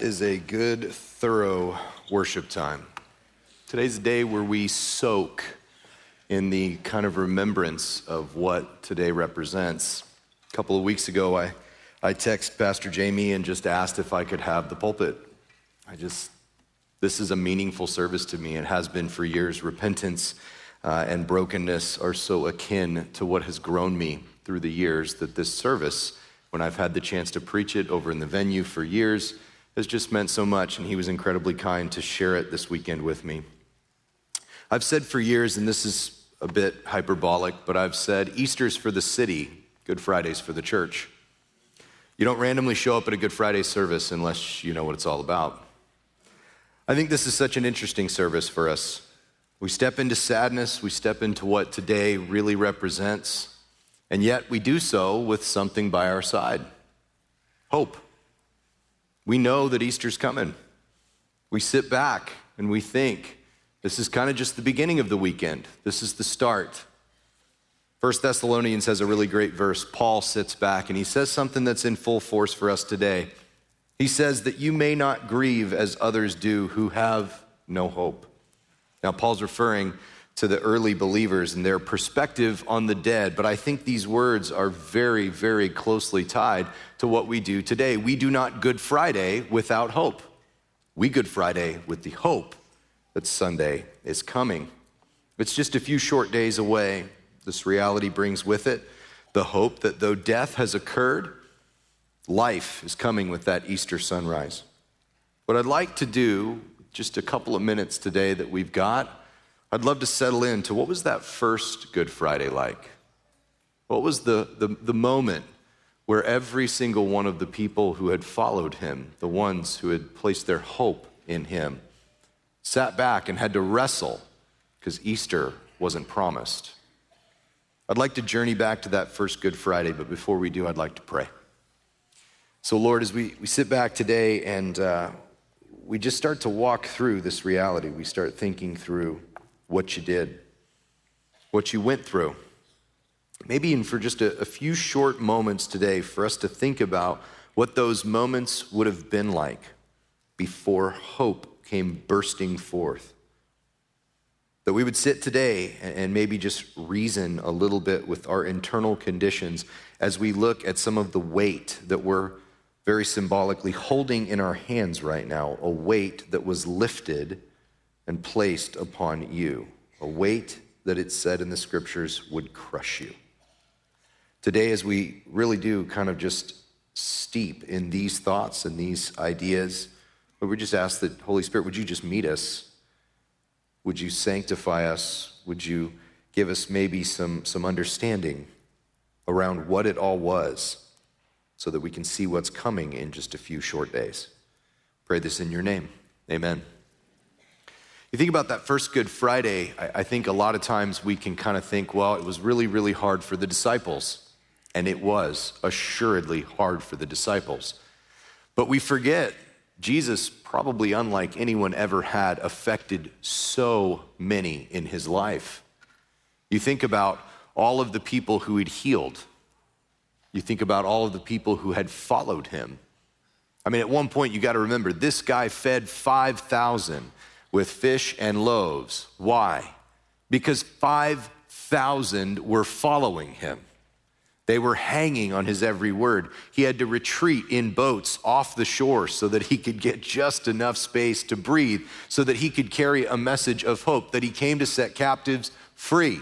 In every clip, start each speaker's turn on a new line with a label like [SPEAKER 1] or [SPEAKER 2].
[SPEAKER 1] is a good, thorough worship time. Today's a day where we soak in the kind of remembrance of what today represents. A couple of weeks ago, I texted Pastor Jamie and just asked if I could have the pulpit. This is a meaningful service to me. It has been for years. Repentance and brokenness are so akin to what has grown me through the years that this service, when I've had the chance to preach it over in the venue for years, has just meant so much, and he was incredibly kind to share it this weekend with me. I've said for years, and this is a bit hyperbolic, but I've said Easter's for the city, Good Friday's for the church. You don't randomly show up at a Good Friday service unless you know what it's all about. I think this is such an interesting service for us. We step into sadness, we step into what today really represents, and yet we do so with something by our side, hope. We know that Easter's coming. We sit back and we think, this is kind of just the beginning of the weekend. This is the start. 1 Thessalonians has a really great verse. Paul sits back and he says something that's in full force for us today. He says that you may not grieve as others do who have no hope. Now, Paul's referring to the early believers and their perspective on the dead, but I think these words are very, very closely tied to what we do today. We do not Good Friday without hope. We Good Friday with the hope that Sunday is coming. It's just a few short days away. This reality brings with it the hope that though death has occurred, life is coming with that Easter sunrise. What I'd like to do, just a couple of minutes today that we've got, I'd love to settle into what was that first Good Friday like? What was the moment where every single one of the people who had followed him, the ones who had placed their hope in him, sat back and had to wrestle because Easter wasn't promised? I'd like to journey back to that first Good Friday, but before we do, I'd like to pray. So Lord, as we sit back today and we just start to walk through this reality, we start thinking through what you did, what you went through. Maybe even for just a few short moments today for us to think about what those moments would have been like before hope came bursting forth. That we would sit today and maybe just reason a little bit with our internal conditions as we look at some of the weight that we're very symbolically holding in our hands right now, a weight that was lifted and placed upon you, a weight that it said in the scriptures would crush you. Today, as we really do kind of just steep in these thoughts and these ideas, but we just ask that, Holy Spirit, would you just meet us? Would you sanctify us? Would you give us maybe some understanding around what it all was so that we can see what's coming in just a few short days? Pray this in your name. Amen. You think about that first Good Friday, I think a lot of times we can kind of think, well, it was really, really hard for the disciples. And it was assuredly hard for the disciples. But we forget Jesus, probably unlike anyone ever had, affected so many in his life. You think about all of the people who he'd healed. You think about all of the people who had followed him. I mean, at one point, you got to remember, this guy fed 5,000 with fish and loaves. Why? Because 5,000 were following him. They were hanging on his every word. He had to retreat in boats off the shore so that he could get just enough space to breathe, so that he could carry a message of hope, that he came to set captives free.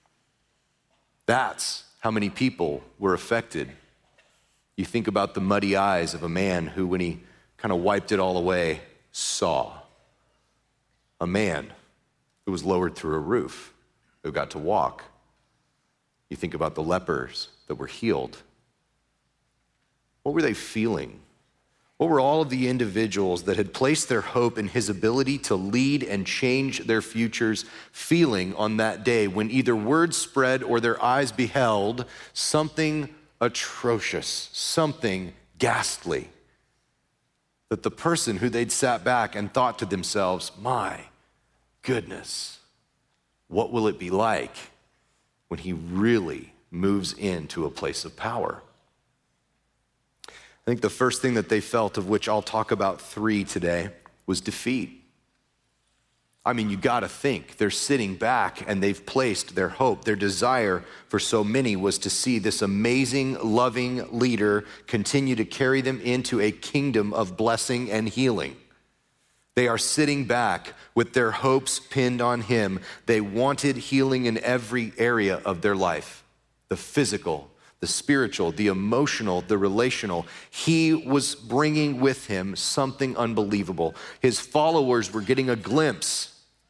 [SPEAKER 1] That's how many people were affected. You think about the muddy eyes of a man who, when he kind of wiped it all away, saw. A man who was lowered through a roof, who got to walk. You think about the lepers that were healed. What were they feeling? What were all of the individuals that had placed their hope in his ability to lead and change their futures feeling on that day when either word spread or their eyes beheld something atrocious, something ghastly? That the person who they'd sat back and thought to themselves, my goodness, what will it be like when he really moves into a place of power? I think the first thing that they felt, of which I'll talk about 3 today, was defeat. I mean, you got to think, they're sitting back and they've placed their hope. Their desire for so many was to see this amazing, loving leader continue to carry them into a kingdom of blessing and healing. They are sitting back with their hopes pinned on him. They wanted healing in every area of their life, the physical, the spiritual, the emotional, the relational. He was bringing with him something unbelievable. His followers were getting a glimpse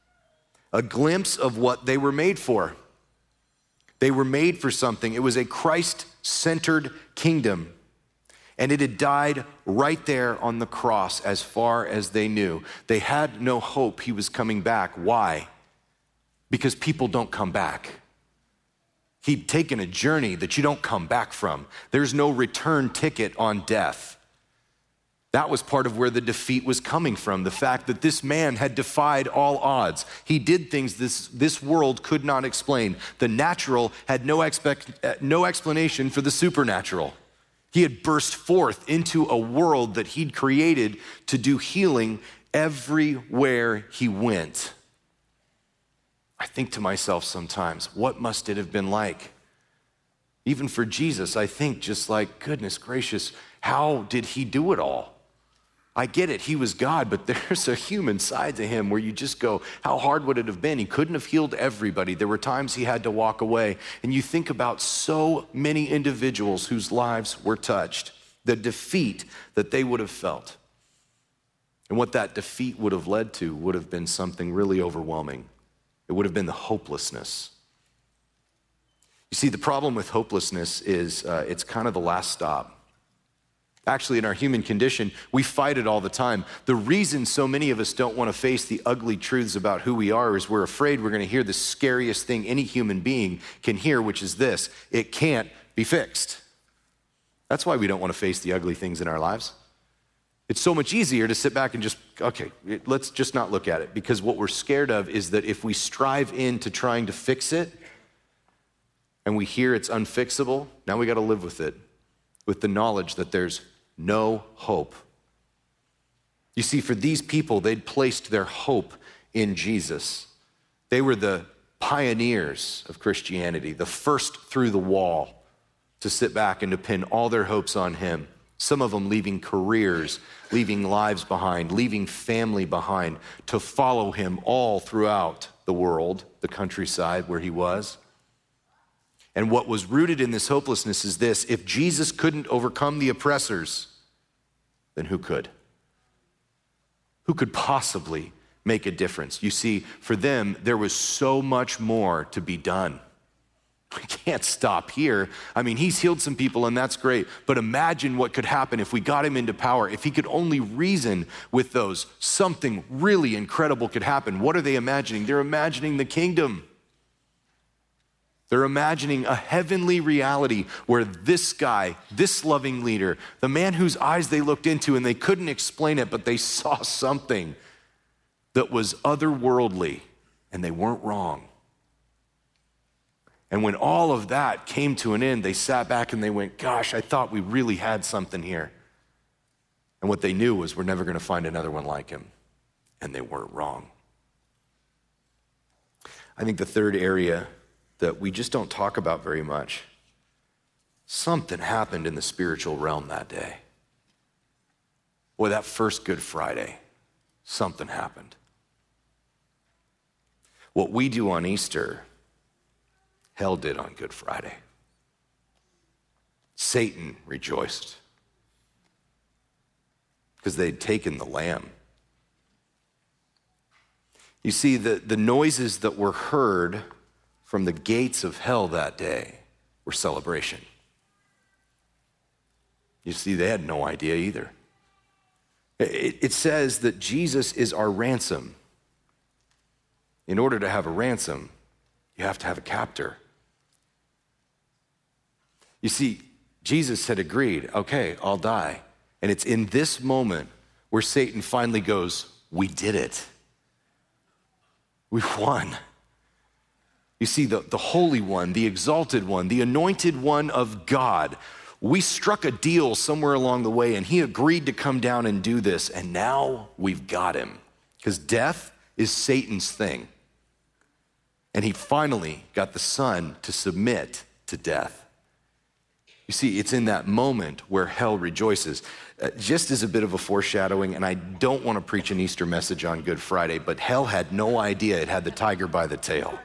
[SPEAKER 1] of what they were made for. They were made for something. It was a Christ-centered kingdom, and it had died right there on the cross as far as they knew. They had no hope he was coming back. Why? Because people don't come back. He'd taken a journey that you don't come back from. There's no return ticket on death. That was part of where the defeat was coming from, the fact that this man had defied all odds. He did things this world could not explain. The natural had no explanation for the supernatural. He had burst forth into a world that he'd created to do healing everywhere he went. I think to myself sometimes, what must it have been like? Even for Jesus, I think just like, goodness gracious, how did he do it all? I get it, he was God, but there's a human side to him where you just go, how hard would it have been? He couldn't have healed everybody. There were times he had to walk away. And you think about so many individuals whose lives were touched, the defeat that they would have felt. And what that defeat would have led to would have been something really overwhelming. It would have been the hopelessness. You see, the problem with hopelessness is it's kind of the last stop. Actually, in our human condition, we fight it all the time. The reason so many of us don't want to face the ugly truths about who we are is we're afraid we're going to hear the scariest thing any human being can hear, which is this: it can't be fixed. That's why we don't want to face the ugly things in our lives. It's so much easier to sit back and just, okay, let's just not look at it, because what we're scared of is that if we strive into trying to fix it and we hear it's unfixable, now we got to live with it, with the knowledge that there's no hope. You see, for these people, they'd placed their hope in Jesus. They were the pioneers of Christianity, the first through the wall to sit back and to pin all their hopes on him. Some of them leaving careers, leaving lives behind, leaving family behind to follow him all throughout the world, the countryside where he was. And what was rooted in this hopelessness is this: if Jesus couldn't overcome the oppressors, then who could? Who could possibly make a difference? You see, for them, there was so much more to be done. We can't stop here. I mean, he's healed some people and that's great, but imagine what could happen if we got him into power. If he could only reason with those, something really incredible could happen. What are they imagining? They're imagining the kingdom. They're imagining a heavenly reality where this guy, this loving leader, the man whose eyes they looked into and they couldn't explain it, but they saw something that was otherworldly, and they weren't wrong. And when all of that came to an end, they sat back and they went, gosh, I thought we really had something here. And what they knew was we're never going to find another one like him. And they weren't wrong. I think the third area that we just don't talk about very much, something happened in the spiritual realm that day. Boy, that first Good Friday, something happened. What we do on Easter, hell did on Good Friday. Satan rejoiced because they'd taken the lamb. You see, the noises that were heard from the gates of hell that day were celebration. You see, they had no idea either. It says that Jesus is our ransom. In order to have a ransom, you have to have a captor. You see, Jesus had agreed, okay, I'll die. And it's in this moment where Satan finally goes, we did it. We won. You see, the Holy One, the Exalted One, the Anointed One of God we struck a deal somewhere along the way and he agreed to come down and do this, and now we've got him. Because death is Satan's thing. And he finally got the Son to submit to death. You see, it's in that moment where hell rejoices. Just as a bit of a foreshadowing, and I don't want to preach an Easter message on Good Friday, but hell had no idea it had the tiger by the tail.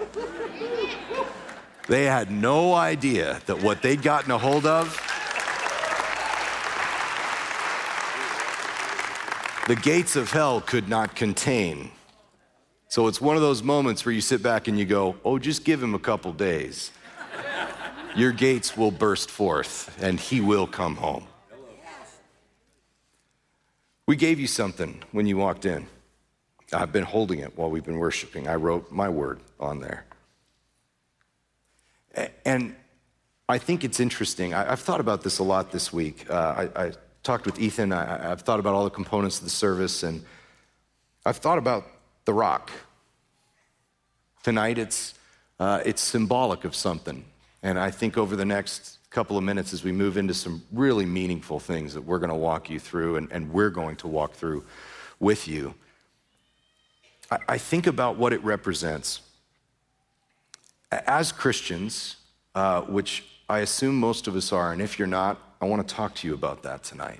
[SPEAKER 1] They had no idea that what they'd gotten a hold of, the gates of hell could not contain. So it's one of those moments where you sit back and you go, oh, just give him a couple days. Your gates will burst forth and he will come home. We gave you something when you walked in. I've been holding it while we've been worshiping. I wrote my word on there. And I think it's interesting. I've thought about this a lot this week. I talked with Ethan. I've thought about all the components of the service, and I've thought about the rock. Tonight, it's symbolic of something. And I think over the next couple of minutes, as we move into some really meaningful things that we're going to walk you through and we're going to walk through with you, I think about what it represents. As Christians, which I assume most of us are, and if you're not, I want to talk to you about that tonight.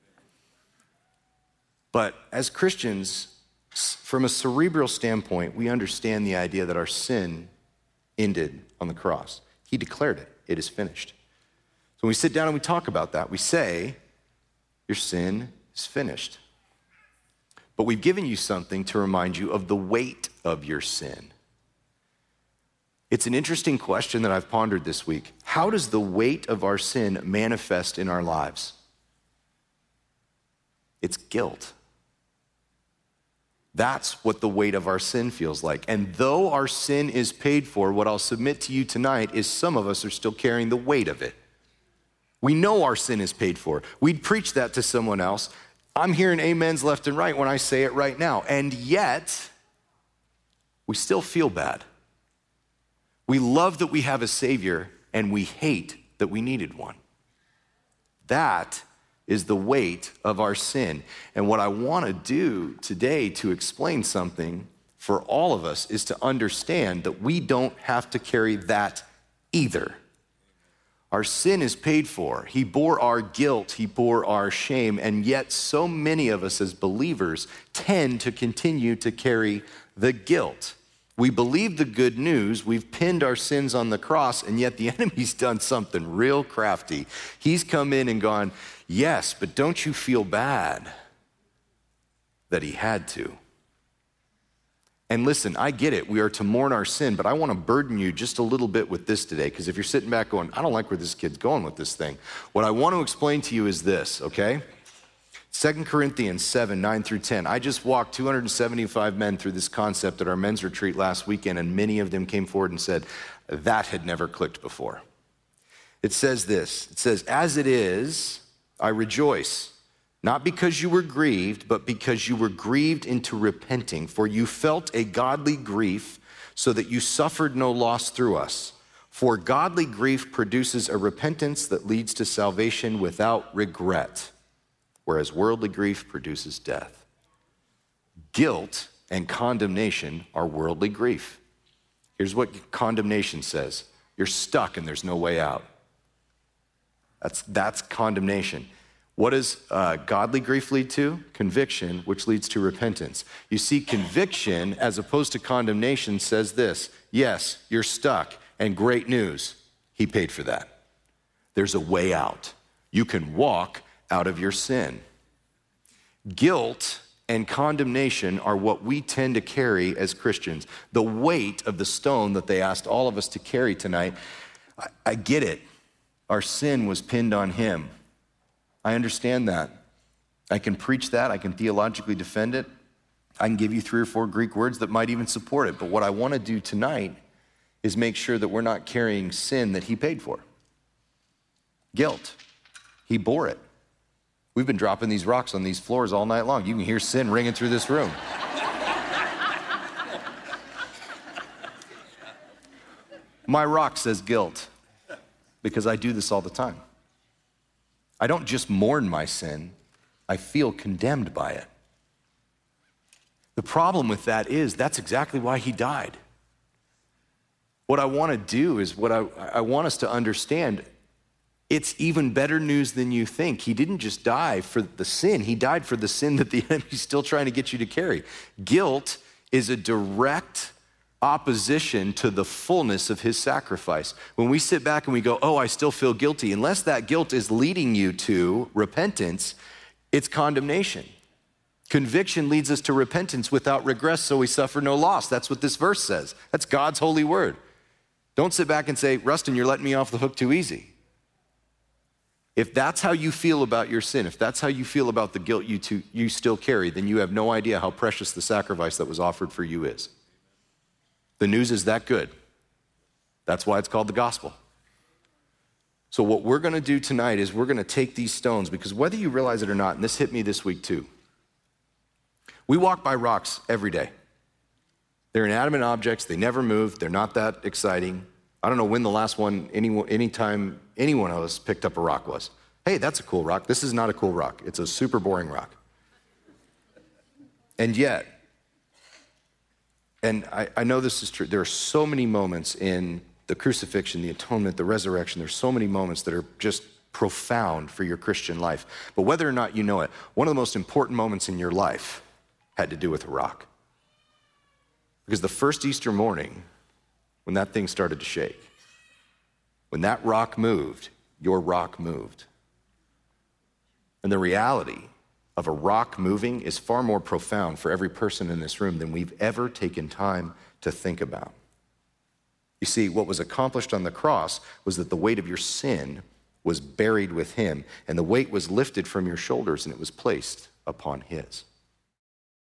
[SPEAKER 1] But as Christians, from a cerebral standpoint, we understand the idea that our sin ended on the cross. He declared it. It is finished. So when we sit down and we talk about that, we say, your sin is finished. But we've given you something to remind you of the weight of your sin. It's an interesting question that I've pondered this week. How does the weight of our sin manifest in our lives? It's guilt. That's what the weight of our sin feels like. And though our sin is paid for, what I'll submit to you tonight is some of us are still carrying the weight of it. We know our sin is paid for. We'd preach that to someone else. I'm hearing amens left and right when I say it right now. And yet, we still feel bad. We love that we have a Savior, and we hate that we needed one. That is the weight of our sin. And what I want to do today to explain something for all of us is to understand that we don't have to carry that either. Our sin is paid for. He bore our guilt, he bore our shame, and yet so many of us as believers tend to continue to carry the guilt. We believe the good news, we've pinned our sins on the cross, and yet the enemy's done something real crafty. He's come in and gone, yes, but don't you feel bad that he had to? And listen, I get it. We are to mourn our sin, but I want to burden you just a little bit with this today, because if you're sitting back going, I don't like where this kid's going with this thing, what I want to explain to you is this, okay? 2 Corinthians 7, 9 through 10. I just walked 275 men through this concept at our men's retreat last weekend, and many of them came forward and said, that had never clicked before. It says this, it says, as it is, I rejoice, not because you were grieved, but because you were grieved into repenting, for you felt a godly grief, so that you suffered no loss through us. For godly grief produces a repentance that leads to salvation without regret, whereas worldly grief produces death. Guilt and condemnation are worldly grief. Here's what condemnation says. You're stuck and there's no way out. That's condemnation. What does godly grief lead to? Conviction, which leads to repentance. You see, conviction, as opposed to condemnation, says this. Yes, you're stuck, and great news, he paid for that. There's a way out. You can walk out of your sin. Guilt and condemnation are what we tend to carry as Christians. The weight of the stone that they asked all of us to carry tonight, I get it. Our sin was pinned on him. I understand that. I can preach that. I can theologically defend it. I can give you 3 or 4 Greek words that might even support it. But what I want to do tonight is make sure that we're not carrying sin that he paid for. Guilt. He bore it. We've been dropping these rocks on these floors all night long. You can hear sin ringing through this room. My rock says guilt, because I do this all the time. I don't just mourn my sin, I feel condemned by it. The problem with that is that's exactly why he died. What I want to do is I want us to understand, it's even better news than you think. He didn't just die for the sin, he died for the sin that the enemy's still trying to get you to carry. Guilt is a direct opposition to the fullness of his sacrifice. When we sit back and we go, oh, I still feel guilty, unless that guilt is leading you to repentance, it's condemnation. Conviction leads us to repentance without regress, so we suffer no loss. That's what this verse says. That's God's holy word. Don't sit back and say, Rustin, you're letting me off the hook too easy. If that's how you feel about your sin, if that's how you feel about the guilt you still carry, then you have no idea how precious the sacrifice that was offered for you is. The news is that good. That's why it's called the gospel. So what we're going to do tonight is we're going to take these stones, because whether you realize it or not, and this hit me this week too, we walk by rocks every day. They're inanimate objects. They never move. They're not that exciting. I don't know when the last one, anytime anyone of us picked up a rock was. Hey, that's a cool rock. This is not a cool rock. It's a super boring rock. And yet, and I know this is true, there are so many moments in the crucifixion, the atonement, the resurrection, there's so many moments that are just profound for your Christian life. But whether or not you know it, one of the most important moments in your life had to do with a rock. Because the first Easter morning, when that thing started to shake, when that rock moved, your rock moved. And the reality of a rock moving is far more profound for every person in this room than we've ever taken time to think about. You see, what was accomplished on the cross was that the weight of your sin was buried with him, and the weight was lifted from your shoulders and it was placed upon his.